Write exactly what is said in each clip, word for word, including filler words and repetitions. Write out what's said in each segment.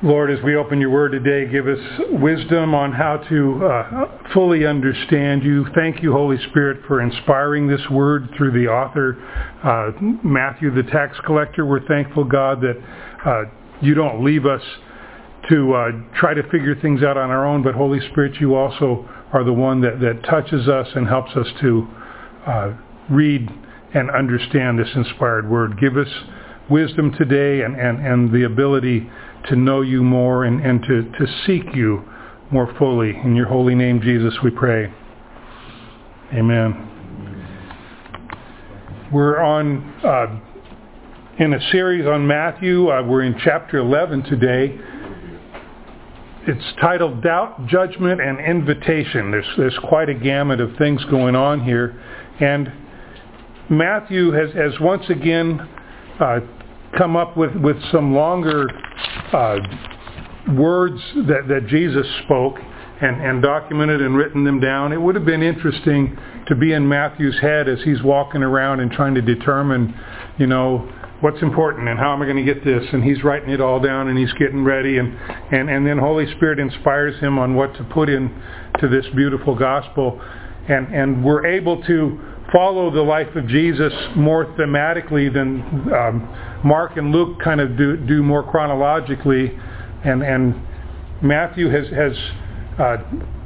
Lord, as we open your word today, give us wisdom on how to uh, fully understand you. Thank you, Holy Spirit, for inspiring this word through the author, uh, Matthew the tax collector. We're thankful, God, that uh, you don't leave us to uh, try to figure things out on our own, but Holy Spirit, you also are the one that, that touches us and helps us to uh, read and understand this inspired word. Give us wisdom today and, and, and the ability to know you more and, and to, to seek you more fully. In your holy name, Jesus, we pray. Amen. We're on uh, in a series on Matthew. Uh, we're in chapter eleven today. It's titled Doubt, Judgment, and Invitation. There's, there's quite a gamut of things going on here. And Matthew has, has once again uh, come up with, with some longer uh, words that, that Jesus spoke and, and documented and written them down. It would have been interesting to be in Matthew's head as he's walking around and trying to determine, you know, what's important and how am I going to get this, and he's writing it all down and he's getting ready, and, and, and then Holy Spirit inspires him on what to put in to this beautiful gospel, and, and we're able to follow the life of Jesus more thematically than um, Mark and Luke kind of do, do more chronologically, and, and Matthew has, has uh,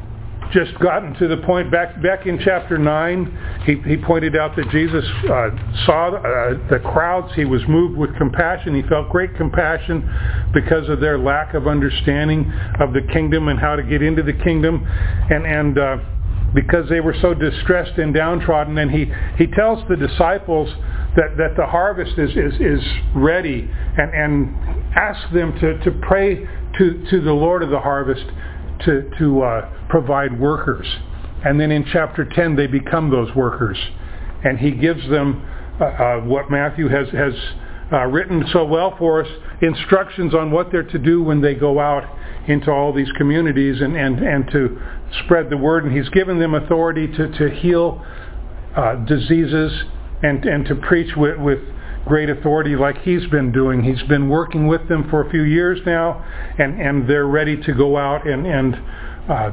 just gotten to the point back back in chapter nine. He, he pointed out that Jesus uh, saw uh, the crowds. He was moved with compassion. He felt great compassion because of their lack of understanding of the kingdom and how to get into the kingdom, and and uh, because they were so distressed and downtrodden. And he, he tells the disciples that, that the harvest is, is, is ready, and, and asks them to, to pray to, to the Lord of the harvest to, to uh, provide workers. And then in chapter ten they become those workers. And he gives them uh, uh, what Matthew has, has uh, written so well for us, instructions on what they're to do when they go out into all these communities and, and, and to spread the word. And he's given them authority to, to heal uh, diseases and, and to preach with, with great authority like he's been doing. He's been working with them for a few years now, and, and they're ready to go out and, and uh,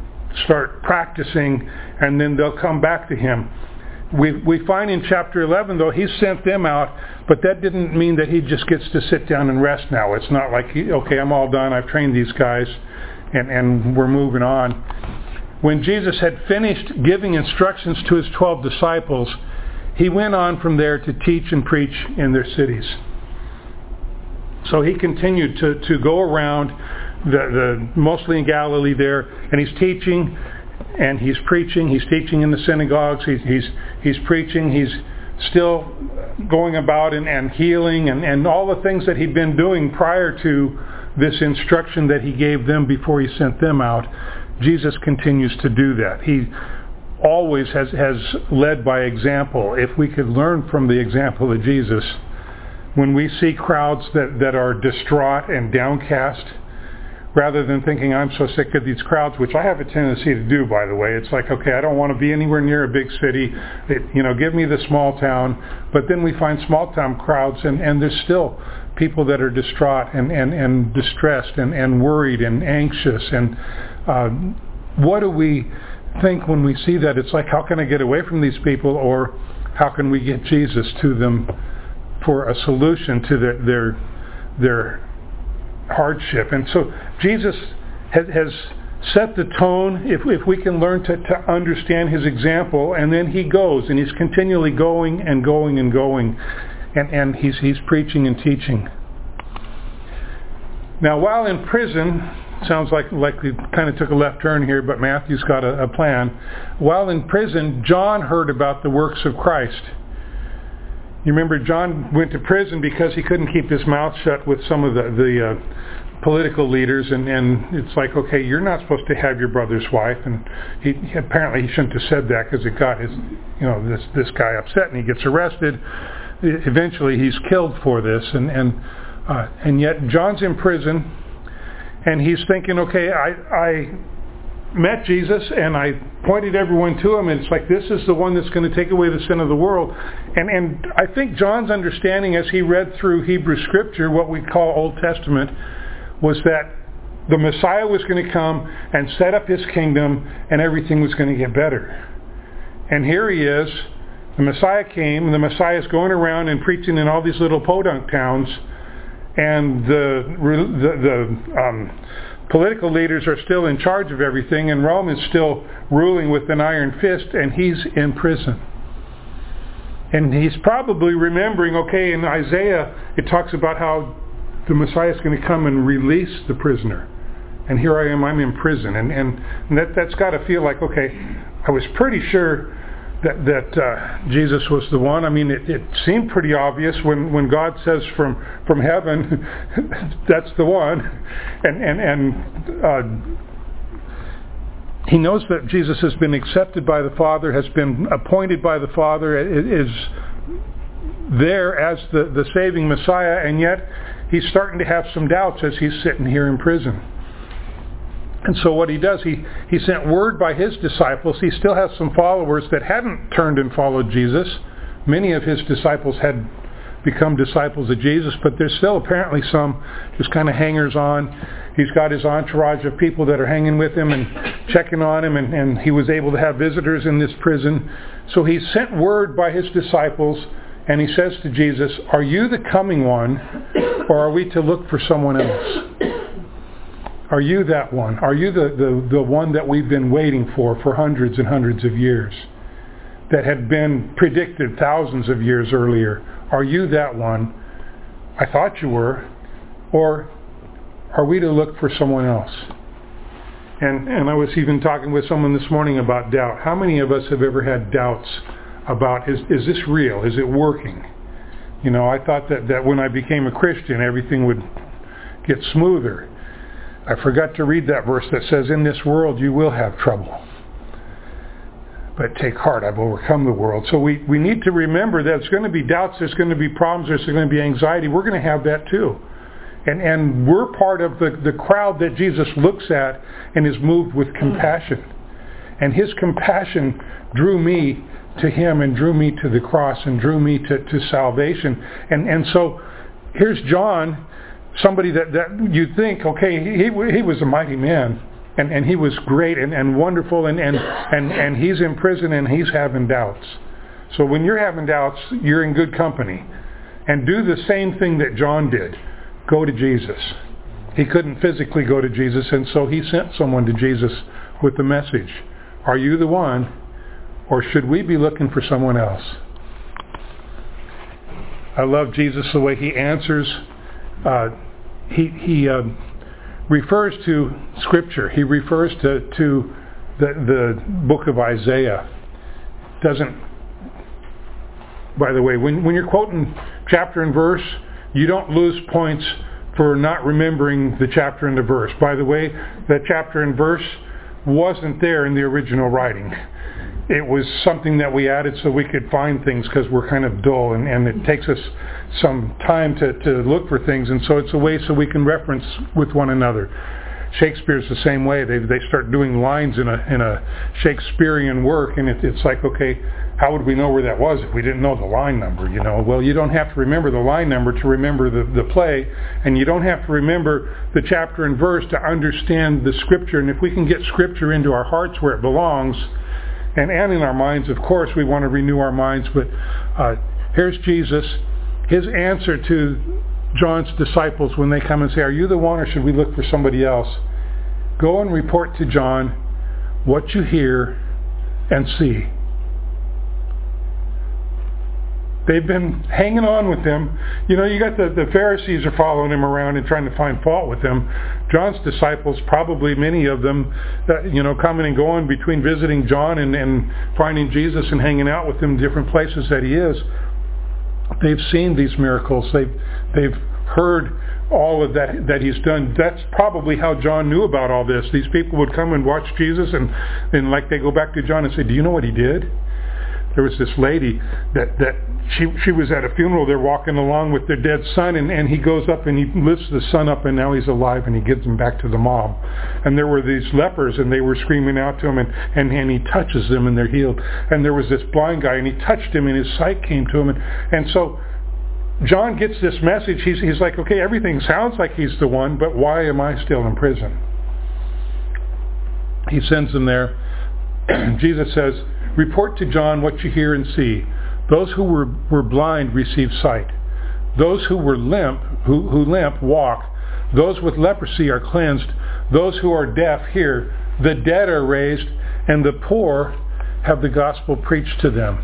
start practicing, and then they'll come back to him. We we find in chapter eleven, though, he sent them out, but that didn't mean that he just gets to sit down and rest now. It's not like, he, okay, I'm all done, I've trained these guys, and, and we're moving on. When Jesus had finished giving instructions to his twelve disciples, he went on from there to teach and preach in their cities. So he continued to, to go around, the, the mostly in Galilee there, and he's teaching, and he's preaching. He's teaching in the synagogues. He's he's, he's preaching. He's still going about and, and healing and, and all the things that he'd been doing prior to this instruction that he gave them before he sent them out. Jesus continues to do that. He always has, has led by example. If we could learn from the example of Jesus, when we see crowds that, that are distraught and downcast, rather than thinking, I'm so sick of these crowds, which I have a tendency to do, by the way. It's like, okay, I don't want to be anywhere near a big city. It, you know, give me the small town. But then we find small town crowds, and, and there's still people that are distraught and, and, and distressed and, and worried and anxious. And uh, what do we think when we see that? It's like, how can I get away from these people, or how can we get Jesus to them for a solution to their their, their hardship? And so Jesus has, has set the tone, if, if we can learn to, to understand his example, and then he goes, and he's continually going and going and going, and, and he's, he's preaching and teaching. Now, while in prison, sounds like, like we kind of took a left turn here, but Matthew's got a, a plan. While in prison, John heard about the works of Christ. You remember John went to prison because he couldn't keep his mouth shut with some of the, the uh, political leaders, and, and it's like, okay, you're not supposed to have your brother's wife, and he, he apparently he shouldn't have said that because it got his, you know, this this guy upset, and he gets arrested. Eventually, he's killed for this, and and uh, and yet John's in prison, and he's thinking, okay, I I met Jesus and I pointed everyone to him, and it's like, this is the one that's going to take away the sin of the world. And and I think John's understanding as he read through Hebrew Scripture, what we call Old Testament, was that the Messiah was going to come and set up his kingdom and everything was going to get better. And here he is. The Messiah came, and the Messiah is going around and preaching in all these little podunk towns, and the the, the um, political leaders are still in charge of everything, and Rome is still ruling with an iron fist, and he's in prison. And he's probably remembering, okay, in Isaiah it talks about how the Messiah is going to come and release the prisoner. And here I am, I'm in prison. And, and, and that, that's got to feel like, okay, I was pretty sure that, that uh, Jesus was the one. I mean, it, it seemed pretty obvious when, when God says from, from heaven, that's the one. And, and, and uh, he knows that Jesus has been accepted by the Father, has been appointed by the Father, is there as the, the saving Messiah, and yet he's starting to have some doubts as he's sitting here in prison. And so what he does, he, he sent word by his disciples. He still has some followers that hadn't turned and followed Jesus. Many of his disciples had become disciples of Jesus, but there's still apparently some just kind of hangers-on. He's got his entourage of people that are hanging with him and checking on him, and, and he was able to have visitors in this prison. So he sent word by his disciples, and he says to Jesus, "Are you the coming one, or are we to look for someone else? Are you that one? Are you the, the, the one that we've been waiting for for hundreds and hundreds of years, that had been predicted thousands of years earlier? Are you that one? I thought you were. Or are we to look for someone else?" And and I was even talking with someone this morning about doubt. How many of us have ever had doubts about, is, is this real? Is it working? You know, I thought that, that when I became a Christian, everything would get smoother. I forgot to read that verse that says, "In this world you will have trouble. But take heart, I've overcome the world." So we, we need to remember that there's going to be doubts, there's going to be problems, there's going to be anxiety. We're going to have that too. And and we're part of the, the crowd that Jesus looks at and is moved with compassion. And his compassion drew me to him and drew me to the cross and drew me to, to salvation. And and so here's John, somebody that, that you think, okay, he he was a mighty man. And, and he was great and, and wonderful, and, and, and, and he's in prison and he's having doubts. So when you're having doubts, you're in good company. And do the same thing that John did. Go to Jesus. He couldn't physically go to Jesus, and so he sent someone to Jesus with the message. Are you the one, or should we be looking for someone else? I love Jesus the way he answers. Uh, he... he uh, refers to Scripture. He refers to, to the, the book of Isaiah. Doesn't, by the way, when, when you're quoting chapter and verse, you don't lose points for not remembering the chapter and the verse. By the way, that chapter and verse wasn't there in the original writing. It was something that we added so we could find things because we're kind of dull, and, and it takes us some time to, to look for things, and so it's a way so we can reference with one another. Shakespeare's the same way. They they start doing lines in a in a Shakespearean work, and it, it's like, okay, how would we know where that was if we didn't know the line number? You know, well, you don't have to remember the line number to remember the, the play, and you don't have to remember the chapter and verse to understand the Scripture. And if we can get Scripture into our hearts where it belongs, And, and in our minds, of course, we want to renew our minds. But uh, here's Jesus. His answer to John's disciples when they come and say, "Are you the one, or should we look for somebody else?" Go and report to John what you hear and see. They've been hanging on with him. You know, you got the, the Pharisees are following him around and trying to find fault with him. John's disciples, probably many of them, uh, you know, coming and going between visiting John and, and finding Jesus and hanging out with him in different places that he is. They've seen these miracles. They've they've heard all of that that he's done. That's probably how John knew about all this. These people would come and watch Jesus, and, and like they go back to John and say, "Do you know what he did?" There was this lady that, that she she was at a funeral. They're walking along with their dead son, and, and he goes up and he lifts the son up, and now he's alive, and he gives him back to the mob. And there were these lepers, and they were screaming out to him, and, and, and he touches them, and they're healed. And there was this blind guy, and he touched him, and his sight came to him. And, and so John gets this message. He's, he's like, okay, everything sounds like he's the one, but why am I still in prison? He sends them there. Jesus says, report to John what you hear and see. Those who were, were blind receive sight. Those who were limp, who, who limp walk. Those with leprosy are cleansed. Those who are deaf hear. The dead are raised, and the poor have the gospel preached to them.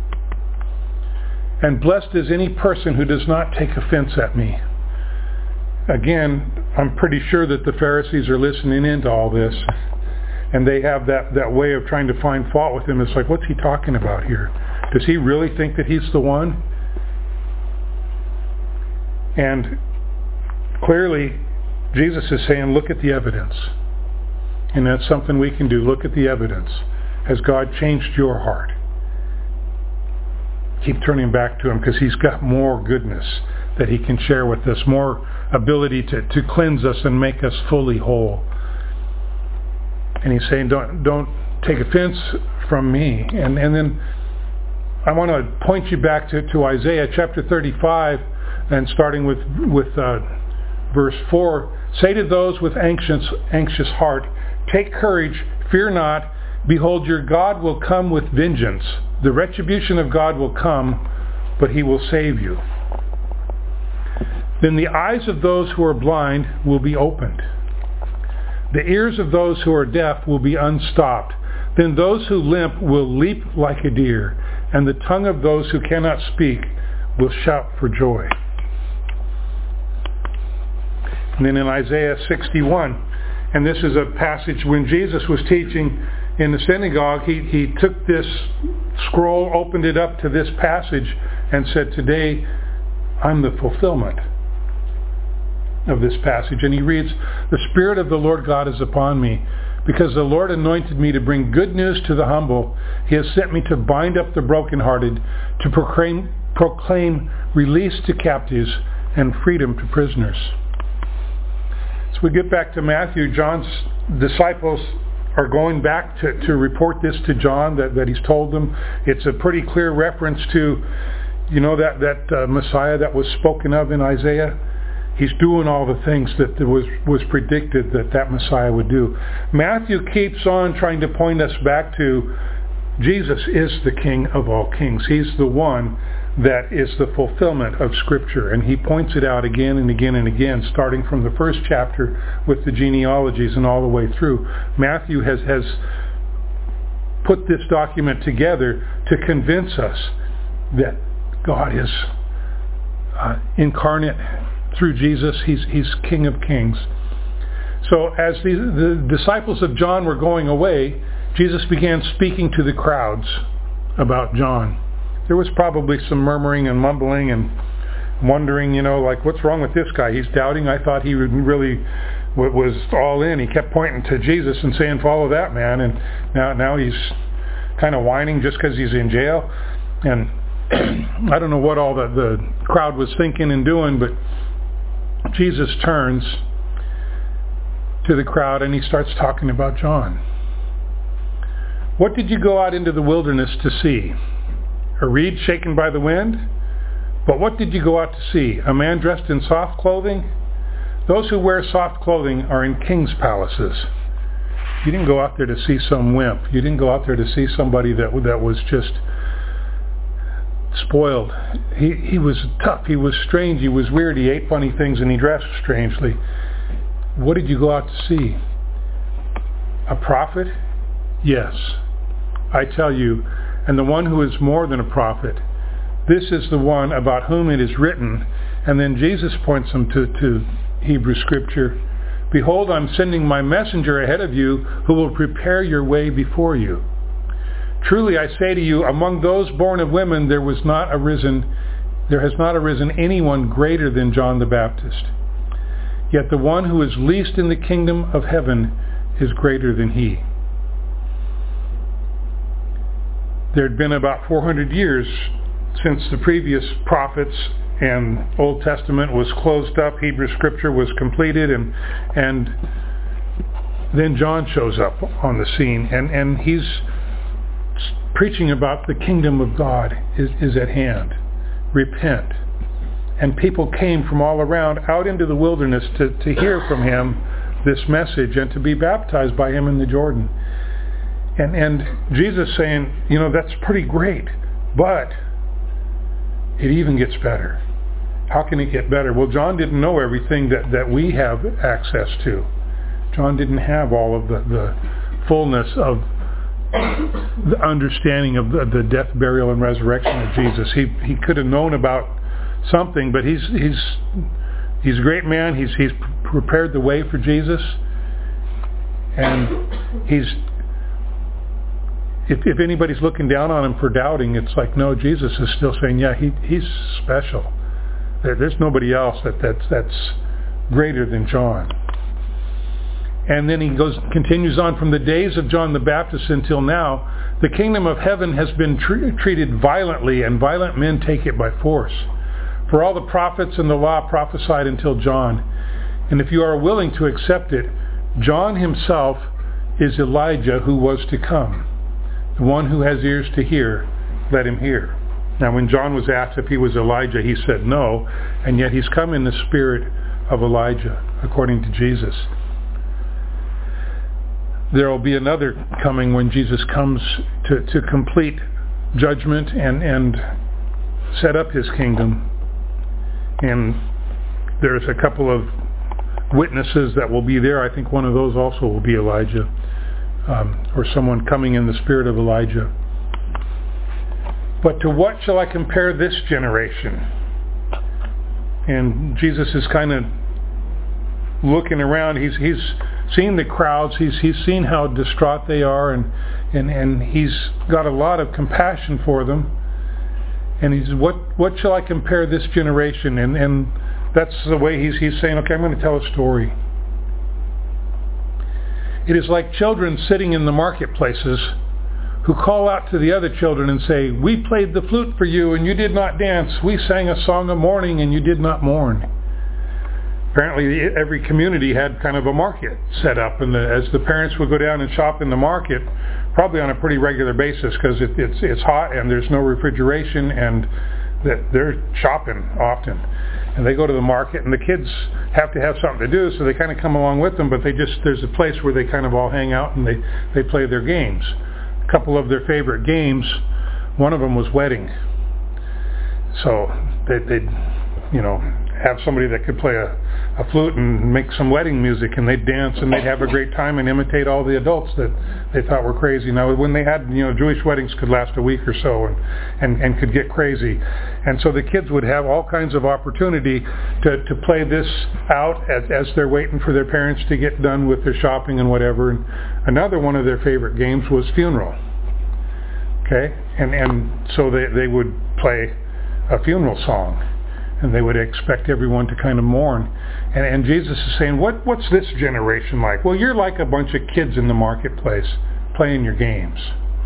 And blessed is any person who does not take offense at me. Again, I'm pretty sure that the Pharisees are listening into all this. And they have that, that way of trying to find fault with him. It's like, what's he talking about here? Does he really think that he's the one? And clearly, Jesus is saying, look at the evidence. And that's something we can do. Look at the evidence. Has God changed your heart? Keep turning back to him, because he's got more goodness that he can share with us, more ability to, to cleanse us and make us fully whole. And he's saying, don't don't take offense from me. And and then I want to point you back to, to Isaiah chapter thirty-five, and starting with with uh, verse four. Say to those with anxious anxious heart, take courage, fear not. Behold, your God will come with vengeance. The retribution of God will come, but he will save you. Then the eyes of those who are blind will be opened. The ears of those who are deaf will be unstopped. Then those who limp will leap like a deer, and the tongue of those who cannot speak will shout for joy. And then in Isaiah sixty-one, and this is a passage when Jesus was teaching in the synagogue, he, he took this scroll, opened it up to this passage, and said, today I'm the fulfillment of this passage. And he reads, the Spirit of the Lord God is upon me, because the Lord anointed me to bring good news to the humble. He has sent me to bind up the brokenhearted, to proclaim, proclaim release to captives and freedom to prisoners. So we get back to Matthew. John's disciples are going back to, to report this to John, that, that he's told them. It's a pretty clear reference to, you know, that, that uh, Messiah that was spoken of in Isaiah. He's doing all the things that was, was predicted that that Messiah would do. Matthew keeps on trying to point us back to Jesus is the King of all kings. He's the one that is the fulfillment of Scripture. And he points it out again and again and again, starting from the first chapter with the genealogies and all the way through. Matthew has, has put this document together to convince us that God is uh, incarnate through Jesus. He's, he's King of Kings. So as the, the disciples of John were going away, Jesus began speaking to the crowds about John. There was probably some murmuring and mumbling and wondering, you know, like, what's wrong with this guy? He's doubting. I thought he really was all in. He kept pointing to Jesus and saying, follow that man. And now, now he's kind of whining just because he's in jail. And I don't know what all the, the crowd was thinking and doing, but Jesus turns to the crowd and he starts talking about John. What did you go out into the wilderness to see? A reed shaken by the wind? But what did you go out to see? A man dressed in soft clothing? Those who wear soft clothing are in king's palaces. You didn't go out there to see some wimp. You didn't go out there to see somebody that that was just spoiled. He he was tough. He was strange. He was weird. He ate funny things and he dressed strangely. What did you go out to see? A prophet? Yes. I tell you, and the one who is more than a prophet. This is the one about whom it is written. And then Jesus points them to, to Hebrew Scripture. Behold, I'm sending my messenger ahead of you who will prepare your way before you. Truly I say to you, among those born of women there was not arisen, there has not arisen anyone greater than John the Baptist. Yet the one who is least in the kingdom of heaven is greater than he. There had been about four hundred years since the previous prophets and Old Testament was closed up, Hebrew Scripture was completed, and and then John shows up on the scene, and, and he's preaching about the kingdom of God is, is at hand. Repent. And people came from all around out into the wilderness to, to hear from him this message and to be baptized by him in the Jordan. And, and Jesus saying, you know, that's pretty great, but it even gets better. How can it get better? Well, John didn't know everything that, that we have access to. John didn't have all of the, the fullness of the understanding of the, the death, burial, and resurrection of Jesus. He he could have known about something, but he's he's he's a great man. He's he's prepared the way for Jesus, and he's if if anybody's looking down on him for doubting, it's like, no, Jesus is still saying, yeah, he he's special. There, there's nobody else that that's that's greater than John. And then he goes continues on, from the days of John the Baptist until now, the kingdom of heaven has been tre- treated violently, and violent men take it by force. For all the prophets and the law prophesied until John. And if you are willing to accept it, John himself is Elijah who was to come. The one who has ears to hear, let him hear. Now when John was asked if he was Elijah, he said no, and yet he's come in the spirit of Elijah, according to Jesus. There will be another coming when Jesus comes to, to complete judgment and, and set up his kingdom. And there's a couple of witnesses that will be there. I think one of those also will be Elijah, um, or someone coming in the spirit of Elijah. But to what shall I compare this generation? And Jesus is kind of looking around. He's he's seen the crowds. He's he's seen how distraught they are, and and, and he's got a lot of compassion for them. And he says, what what shall I compare this generation? And and that's the way he's he's saying, okay, I'm going to tell a story. It is like children sitting in the marketplaces who call out to the other children and say, we played the flute for you and you did not dance. We sang a song of mourning and you did not mourn. Apparently every community had kind of a market set up, and the, as the parents would go down and shop in the market, probably on a pretty regular basis, because it, it's it's hot and there's no refrigeration, and that they're shopping often. And they go to the market, and the kids have to have something to do, so they kind of come along with them, but they just there's a place where they kind of all hang out and they, they play their games. A couple of their favorite games, one of them was wedding. So they, they'd, you know, have somebody that could play a, a flute and make some wedding music, and they'd dance and they'd have a great time and imitate all the adults that they thought were crazy. Now when they had, you know, Jewish weddings could last a week or so and, and, and could get crazy. And so the kids would have all kinds of opportunity to, to play this out as, as they're waiting for their parents to get done with their shopping and whatever. And another one of their favorite games was funeral. Okay? And, and so they, they would play a funeral song, and they would expect everyone to kind of mourn. And, and Jesus is saying, what, what's this generation like? Well, you're like a bunch of kids in the marketplace playing your games.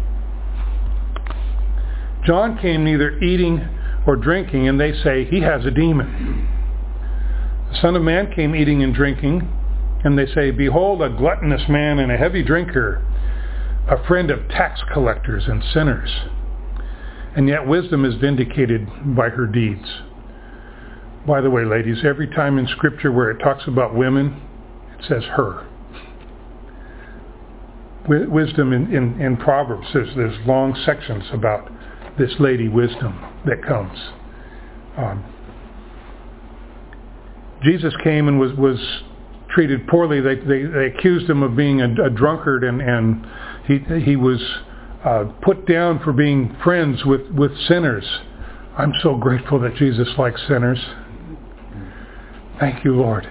John came neither eating or drinking, and they say, he has a demon. The Son of Man came eating and drinking, and they say, behold, a gluttonous man and a heavy drinker, a friend of tax collectors and sinners. And yet wisdom is vindicated by her deeds. By the way, ladies, every time in Scripture where it talks about women, it says her. Wisdom in, in, in Proverbs, there's, there's long sections about this lady wisdom that comes. Um, Jesus came and was, was treated poorly. They, they, they accused him of being a, a drunkard, and, and he, he was uh, put down for being friends with, with sinners. I'm so grateful that Jesus likes sinners. Thank you, Lord.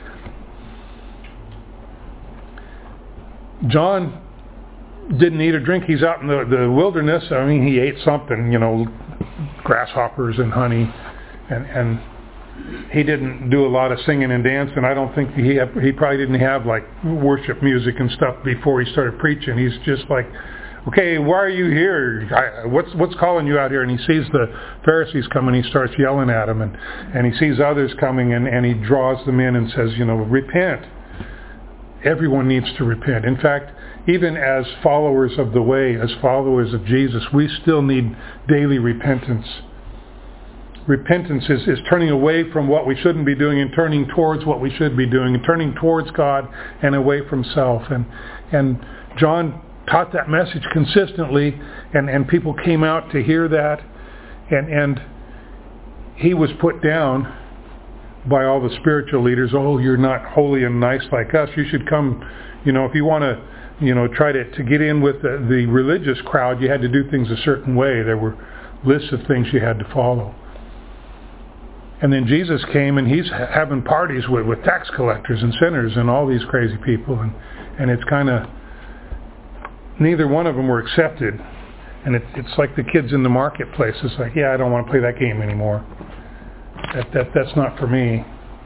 John didn't eat or drink. He's out in the, the wilderness. I mean, he ate something, you know, grasshoppers and honey, and and he didn't do a lot of singing and dancing. I don't think he had, he probably didn't have like worship music and stuff before he started preaching. He's just like, okay, why are you here? I, what's what's calling you out here? And he sees the Pharisees coming. He starts yelling at them, and, and he sees others coming, and, and he draws them in and says, you know, repent. Everyone needs to repent. In fact, even as followers of the way, as followers of Jesus, we still need daily repentance. Repentance is, is turning away from what we shouldn't be doing and turning towards what we should be doing, and turning towards God and away from self. And and John taught that message consistently, and, and people came out to hear that, and and he was put down by all the spiritual leaders. Oh, you're not holy and nice like us. You should come, you know, if you want to, you know, try to, to get in with the, the religious crowd, you had to do things a certain way. There were lists of things you had to follow. And then Jesus came, and he's having parties with, with tax collectors and sinners and all these crazy people. And, and it's kind of, neither one of them were accepted. And it, it's like the kids in the marketplace. It's like, yeah, I don't want to play that game anymore. That, that That's not for me.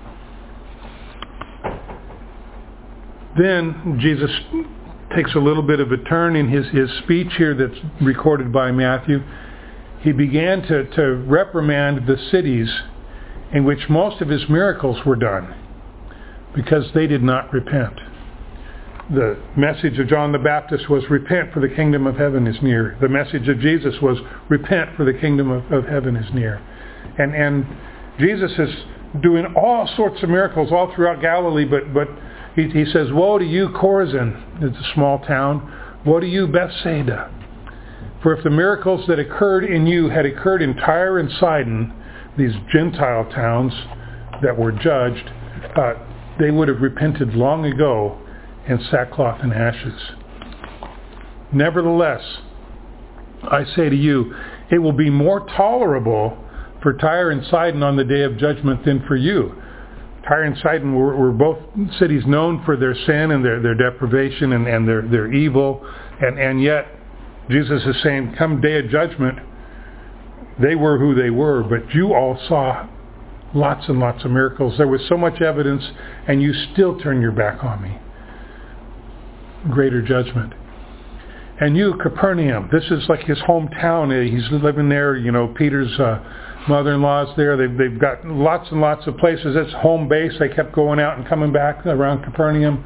Then Jesus takes a little bit of a turn in his, his speech here that's recorded by Matthew. He began to, to reprimand the cities in which most of his miracles were done, because they did not repent. The message of John the Baptist was, repent, for the kingdom of heaven is near. The message of Jesus was, repent, for the kingdom of, of heaven is near. And and Jesus is doing all sorts of miracles all throughout Galilee, but, but he, he says, woe to you, Chorazin, it's a small town. Woe to you, Bethsaida. For if the miracles that occurred in you had occurred in Tyre and Sidon, these Gentile towns that were judged, uh, they would have repented long ago in sackcloth and ashes. Nevertheless, I say to you, it will be more tolerable for Tyre and Sidon on the day of judgment than for you. Tyre and Sidon were, were both cities known for their sin and their, their deprivation and, and their, their evil, and, and yet Jesus is saying, come day of judgment, they were who they were, but you all saw lots and lots of miracles. There was so much evidence, and you still turn your back on me. Greater judgment. And you, Capernaum, this is like his hometown. He's living there. You know, Peter's uh, mother-in-law's there. They've, they've got lots and lots of places. It's home base. They kept going out and coming back around Capernaum.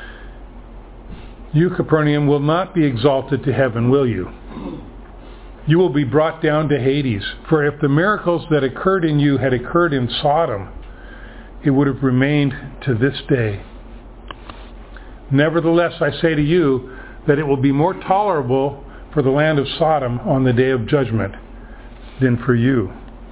You, Capernaum, will not be exalted to heaven, will you? You will be brought down to Hades. For if the miracles that occurred in you had occurred in Sodom, it would have remained to this day. Nevertheless, I say to you that it will be more tolerable for the land of Sodom on the day of judgment than for you.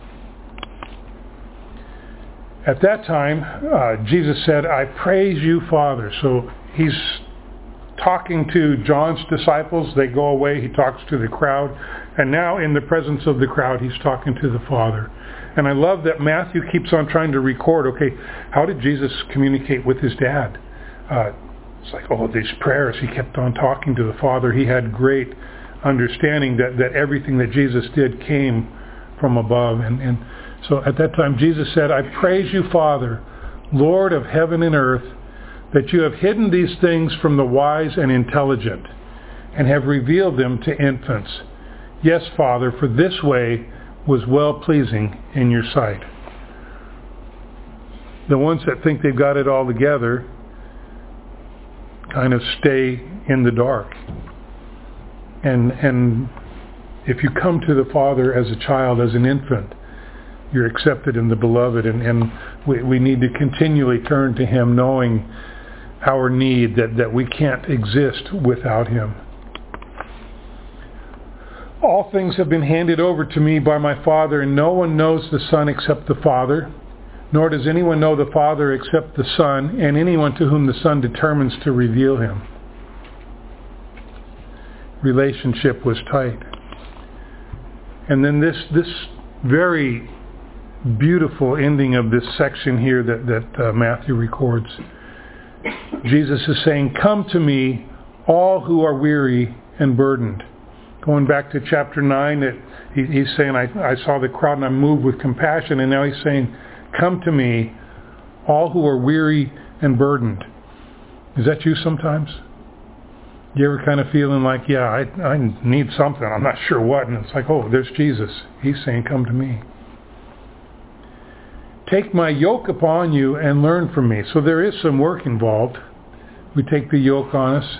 At that time, uh, Jesus said, I praise you, Father. So he's talking to John's disciples. They go away. He talks to the crowd. And now in the presence of the crowd, he's talking to the Father. And I love that Matthew keeps on trying to record, okay, how did Jesus communicate with his dad? Uh, it's like, oh, these prayers. He kept on talking to the Father. He had great understanding that, that everything that Jesus did came from above. And, and so at that time, Jesus said, I praise you, Father, Lord of heaven and earth, that you have hidden these things from the wise and intelligent and have revealed them to infants. Yes, Father, for this way was well-pleasing in your sight. The ones that think they've got it all together kind of stay in the dark. And and if you come to the Father as a child, as an infant, you're accepted in the Beloved, and, and we, we need to continually turn to Him, knowing our need, that, that we can't exist without Him. All things have been handed over to me by my Father, and no one knows the Son except the Father, nor does anyone know the Father except the Son, and anyone to whom the Son determines to reveal Him. Relationship was tight. And then this this very beautiful ending of this section here that, that uh, Matthew records. Jesus is saying, come to me, all who are weary and burdened. Going back to chapter nine, that he, he's saying, I, I saw the crowd and I'm moved with compassion. And now he's saying, come to me, all who are weary and burdened. Is that you sometimes? You ever kind of feeling like, yeah, I, I need something. I'm not sure what. And it's like, oh, there's Jesus. He's saying, come to me. Take my yoke upon you and learn from me. So there is some work involved. We take the yoke on us.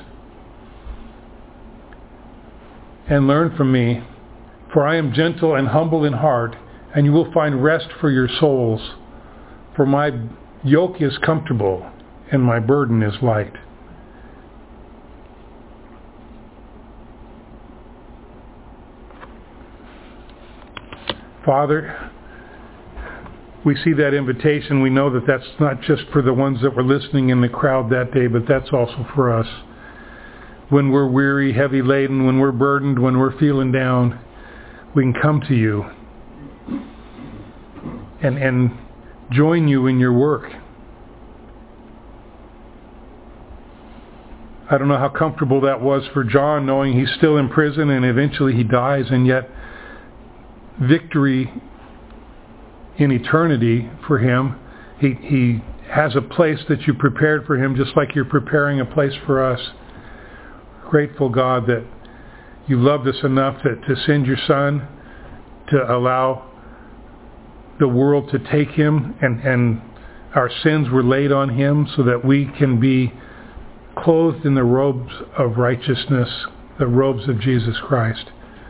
And learn from me, for I am gentle and humble in heart, and you will find rest for your souls. For my yoke is comfortable and my burden is light. Father, we see that invitation. We know that that's not just for the ones that were listening in the crowd that day, but that's also for us. When we're weary, heavy laden, when we're burdened, when we're feeling down, we can come to you and, and join you in your work. I don't know how comfortable that was for John, knowing he's still in prison and eventually he dies, and yet victory in eternity for him. He, he has a place that you prepared for him, just like you're preparing a place for us. Grateful, God, that you loved us enough to, to send your Son, to allow the world to take him, and, and our sins were laid on him so that we can be clothed in the robes of righteousness, the robes of Jesus Christ.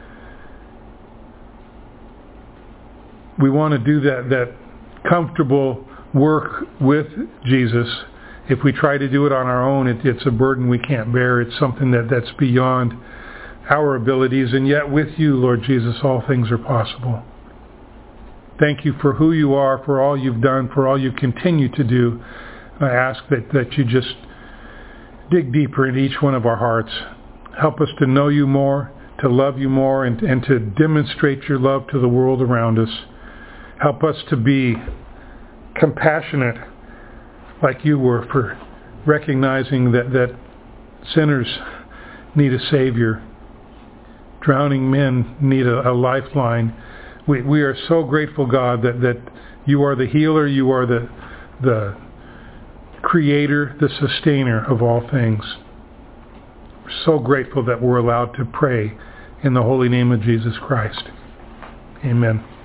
We want to do that, that comfortable work with Jesus. If we try to do it on our own, it, it's a burden we can't bear. It's something that, that's beyond our abilities. And yet with you, Lord Jesus, all things are possible. Thank you for who you are, for all you've done, for all you continue to do. I ask that, that you just dig deeper into each one of our hearts. Help us to know you more, to love you more, and, and to demonstrate your love to the world around us. Help us to be compassionate like you were, for recognizing that, that sinners need a Savior. Drowning men need a, a lifeline. We, we are so grateful, God, that, that you are the healer, you are the, the creator, the sustainer of all things. We're so grateful that we're allowed to pray in the holy name of Jesus Christ. Amen.